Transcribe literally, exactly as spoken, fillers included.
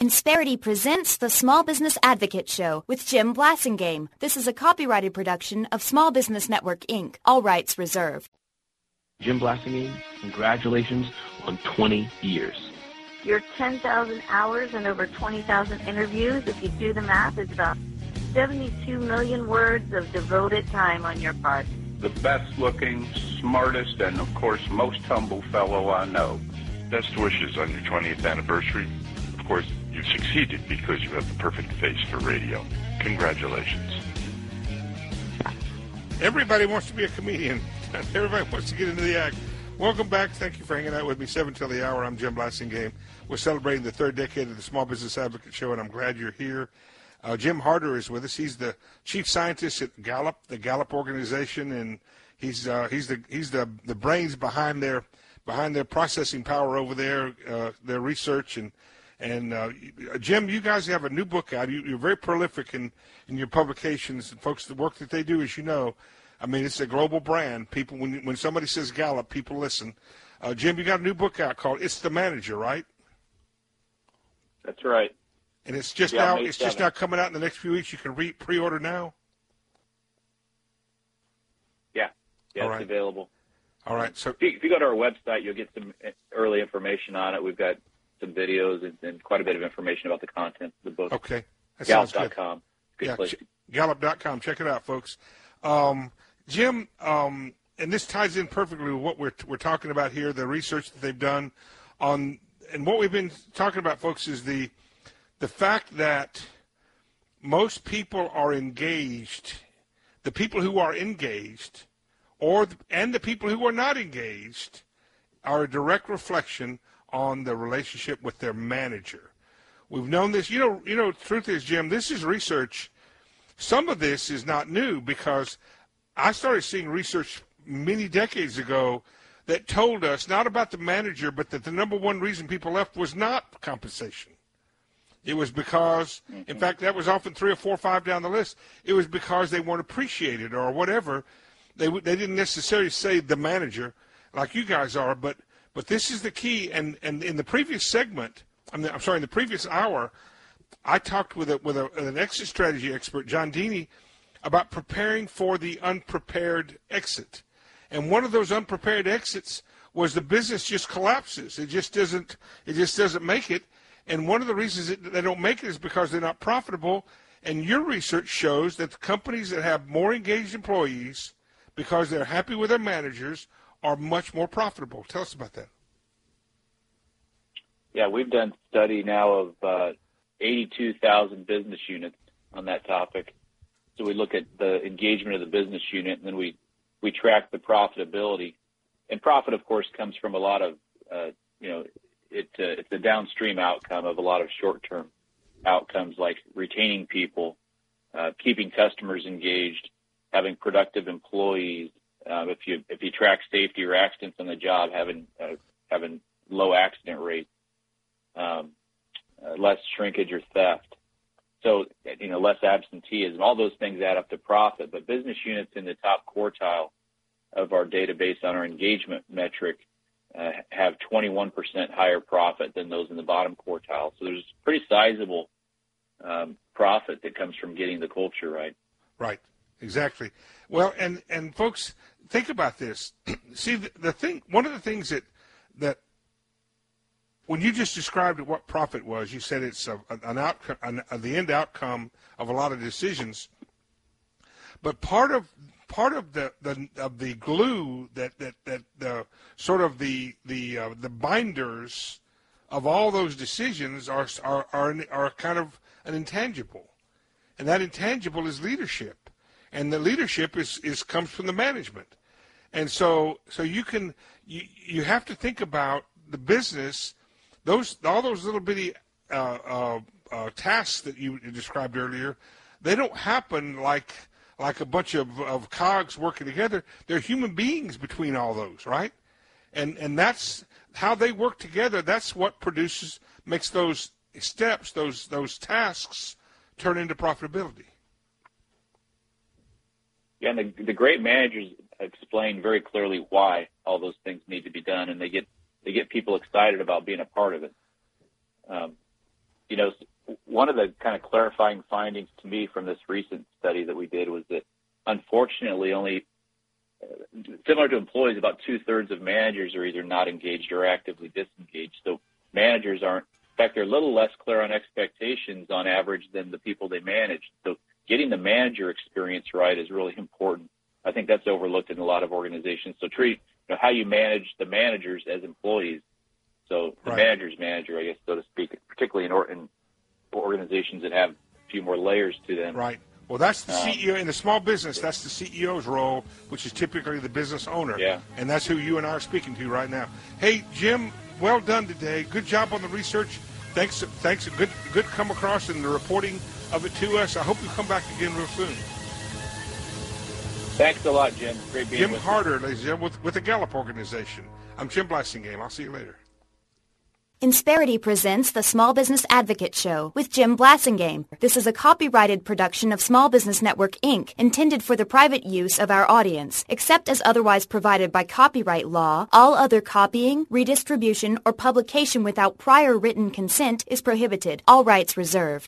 Insperity presents the Small Business Advocate Show with Jim Blasingame. This is a copyrighted production of Small Business Network, Incorporated. All rights reserved. Jim Blasingame, congratulations on twenty years. Your ten thousand hours and over twenty thousand interviews, if you do the math, it's about seventy-two million words of devoted time on your part. The best-looking, smartest, and, of course, most humble fellow I know. Best wishes on your twentieth anniversary. Of course, you've succeeded because you have the perfect face for radio. Congratulations. Everybody wants to be a comedian. Everybody wants to get into the act. Welcome back. Thank you for hanging out with me. seven till the hour. I'm Jim Blasingame. We're celebrating the third decade of the Small Business Advocate Show, and I'm glad you're here. Uh, Jim Harder is with us. He's the chief scientist at Gallup, the Gallup organization, and he's uh, he's the he's the, the brains behind their behind their processing power over there, uh, their research. And and uh, Jim, you guys have a new book out. You, you're very prolific in, in your publications, and folks, the work that they do, as you know, I mean, it's a global brand. People, when when somebody says Gallup, people listen. Uh, Jim, you got a new book out called "It's the Manager," right? That's right. And it's just yeah, now. It's just now coming out in the next few weeks. You can re- pre-order now. Yeah, yeah, All it's right. available. All right. So if you, if you go to our website, you'll get some early information on it. We've got some videos and, and quite a bit of information about the content of the book. Okay. That Gallup sounds dot com. good. Good yeah, place. ch- Gallup dot com. Check it out, folks. Um, Jim, um, and this ties in perfectly with what we're we're talking about here. The research that they've done on, and what we've been talking about, folks, is the the fact that most people are engaged. The people who are engaged, or and the people who are not engaged, are a direct reflection on the relationship with their manager. We've known this. You know, you know. The truth is, Jim, this is research. Some of this is not new because I started seeing research many decades ago that told us not about the manager, but that the number one reason people left was not compensation. It was because, in fact, that was often three or four or five down the list. It was because they weren't appreciated or whatever. They they didn't necessarily say the manager like you guys are, but but this is the key. And, and in the previous segment, I'm, I'm sorry, in the previous hour, I talked with a, with a, an exit strategy expert, John Deeney, about preparing for the unprepared exit. And one of those unprepared exits was the business just collapses. It just doesn't. It just doesn't make it. And one of the reasons that they don't make it is because they're not profitable. And your research shows that the companies that have more engaged employees, because they're happy with their managers, are much more profitable. Tell us about that. Yeah, we've done study now of uh, eighty-two thousand business units on that topic. So we look at the engagement of the business unit, and then we, we track the profitability. And profit, of course, comes from a lot of, uh, you know, it, uh, it's a downstream outcome of a lot of short-term outcomes like retaining people, uh, keeping customers engaged, having productive employees. Uh, if you if you track safety or accidents on the job, having uh, having low accident rates, um, uh, less shrinkage or theft. So, you know, less absenteeism. All those things add up to profit. But business units in the top quartile of our database on our engagement metric uh, have twenty-one percent higher profit than those in the bottom quartile. So there's pretty sizable um, profit that comes from getting the culture right. Right. Exactly. Well, and, and folks, think about this. See, the, the thing, one of the things that, that when you just described what profit was, you said it's a, an outcome, an, a, the end outcome of a lot of decisions. But part of part of the, the of the glue that that that the sort of the the uh, the binders of all those decisions are are are are kind of an intangible, and that intangible is leadership, and the leadership is is comes from the management, and so so you can you you have to think about the business. Those all those little bitty uh, uh, uh, tasks that you described earlier, they don't happen like like a bunch of, of cogs working together. They're human beings between all those, right? And and that's how they work together. That's what produces makes those steps, those those tasks, turn into profitability. Yeah, and the, the great managers explain very clearly why all those things need to be done, and they get. They get people excited about being a part of it. Um, you know, one of the kind of clarifying findings to me from this recent study that we did was that, unfortunately, only uh, similar to employees, about two-thirds of managers are either not engaged or actively disengaged. So managers aren't, in fact, they're a little less clear on expectations on average than the people they manage. So getting the manager experience right is really important. I think that's overlooked in a lot of organizations. So treat, you know, how you manage the managers as employees. So the right. manager's manager, I guess, so to speak, particularly in, or, in organizations that have a few more layers to them. Right. Well, that's the Um, C E O in the small business. That's the C E O's role, which is typically the business owner. Yeah. And that's who you and I are speaking to right now. Hey, Jim, well done today. Good job on the research. Thanks. Thanks. Good. Good come across in the reporting of it to us. I hope you come back again real soon. Thanks a lot, Jim. Great being Jim with Harder, you. ladies and gentlemen, with, with the Gallup organization. I'm Jim Blassingame. I'll see you later. Insperity presents the Small Business Advocate Show with Jim Blassingame. This is a copyrighted production of Small Business Network, Incorporated, intended for the private use of our audience. Except as otherwise provided by copyright law, all other copying, redistribution, or publication without prior written consent is prohibited. All rights reserved.